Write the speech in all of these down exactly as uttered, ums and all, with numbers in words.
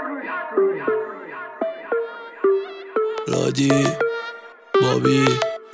رادی بابی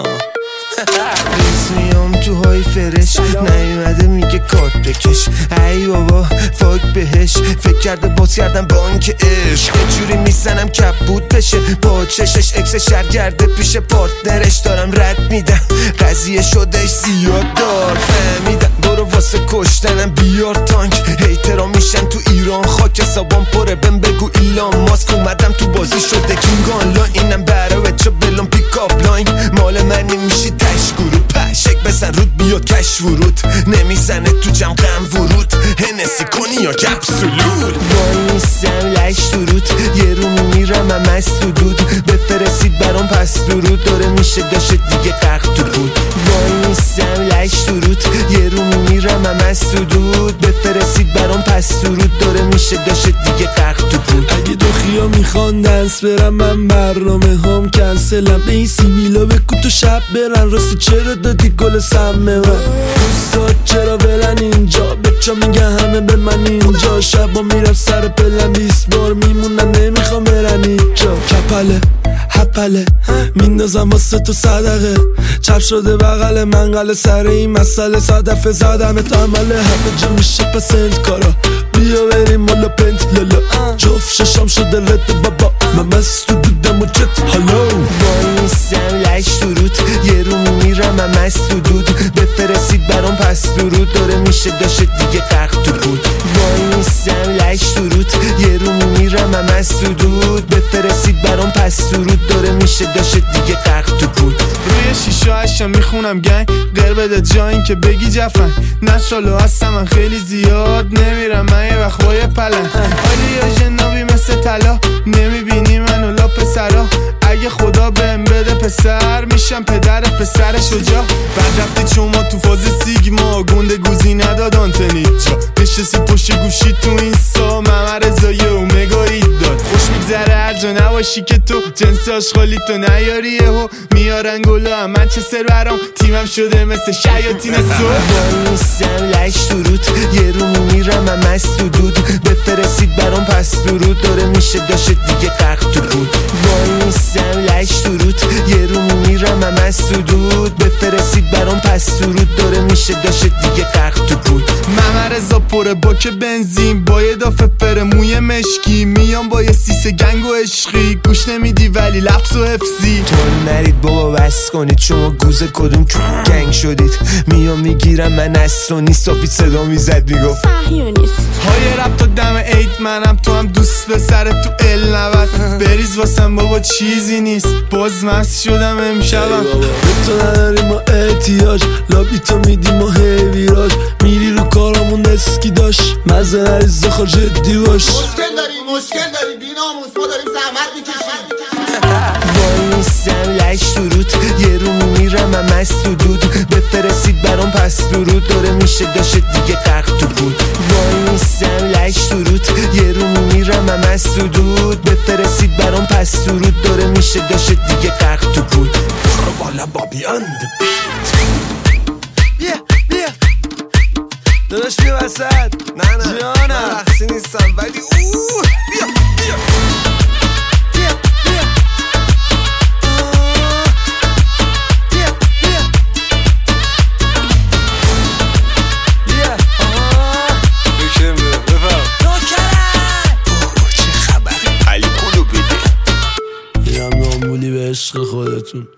میام تو های فرش نیومده میگه کارت بکش. ای بابا فاک بهش فکر کرده باز کردم بانک عشق. یه جوری میزنم کبود بشه با چشش اکس شرگرده پیش پارتنرش. دارم رد میدم قضیه شدهش زیاد دار فهمیدم. برو واسه کشتنم بیار تانک. هیترا میشن تو ایران خاک حسابام پره. بهم بگو ایلان ماسک اومدم تو بازی شده کینگ آنلاین. اینم برای بچه بلون پیکاپ لاین. مال منی میشی تشگورو پشک بزن رود بیاد کش ورود. نمیزنه تو جمع غم ورود. هنسی کنی یا کپسولود. وای نیستم لش درود. یه رو میمیرم هم از تو دود. بفرستید برام پس درود. داره میشه داشت دیگه قرق تو بود. وای نیستم لش درود. یه رو میمیرم هم از تو دود. بفرستید برام پس درود. داره میشه داشت دیگه قرق تو بود. اگه دو خیا میخوان دنس برم من برنامه هم کنسلم. به این سیبیلا بکو تو شب برن. راستی چرا دادی گل سمه من؟ دوستات چرا بلن اینجا؟ بچه میگه همه به من اینجا. شبا میرم سر پلن بیست بار میمونن نمیخوام برن اینجا. کپله هپله میندازم واسه تو صدقه. چپ شده بغل منقل سر این مسئله. صدفه زدمت عمله همه جا میشه پسند کارا. بیا بریم مالا پنت لالا. جفت ششام شده رد بابا. من مست تو دودم و جت هالو. وای نیستم لش درود. یه رو میمیرم هم از تو دود. بفرستید برام پس درود. داره میشه داشت دیگه قرق تو بود. وای نیستم لش درود. یه رو میمیرم هم از تو دود. بفرستید برام پس درود. داره میشه داشت دیگه قرق تو بود. روی شیشه هشم میخونم گنگ غیر بده جاین که بگی جفن. نشالو هستم من خیلی زیاد نمیرم من یه وقت با یه پلن. آلی یا جنابی مثل طلا نمیبینی منو لا پسرا. اگه خدا بهم بده پسر میشم پدر پسر شجاع. بعد رفتی چون ما تو فاز سیگما گنده گوزی نداد آنتنی جا. نشستی پشت گوشی تو این سا ممه رضای اومگایی داد. خوش میگذره هر جا نباشی که تو جنس آشغالی تو نیاری یهو میارن گلو هم من چه سر برام. تیمم شده مثل شیاطین سو. وای نیستم لش درود. یه رو میمیرم هم از تو دود. بفرستید برام پس درود. داره میشه داشت دیگه قرق تو بود. وای نیستم لش درود. یه رو میمیرم هم از تو دود. بفرستید برام پس درود. داره میشه داشت دیگه قرق تو بود. ممه رضا پره باک بنزین با یه دافه فر موی مشکی. میام با یه سیسه گنگ و عشقی. گوش نمیدی ولی لفظ و حفظی. تو نرید بابا بس کنید شما گوزه کدوم که گنگ شدید. میام میگیرم من از سونی صافی صدا میزد میگفت صهیونیست. های رب تا دم ایت منم تو هم دوست به سر تو ال نود. بریز واسم بابا چیزی نیست باز مست شدم امشبم. به تو نداریم ما احتیاج. لابی تو میدیم ما هیویراج. میری رو کارامون اسکی داشت مزه نریز زخور جدی باش. مشکل داری مشکل داری بیناموس ما داریم زحمت میکشیم. وای نیستم لش درود. یه رو میمیرم هم از تو دود. بفرستید برام پس درود. داره میشه داشت دیگه قرق تو بود. وای نیستم لش درود. یه رو میمیرم هم از تو دود. بفرستید برام پس درود. داره میشه داشت دیگه قرق تو بود. بالا بابی اند بیا بیا داداش بیا وسط. نه نه جانم من رقصی نیستم ولی اوه بیا بیا بیا بیا بیا بیا بیا بکشم بفهم نوکرم. چه خبر علی کلو بده. اینم نامولی به عشق خودتون.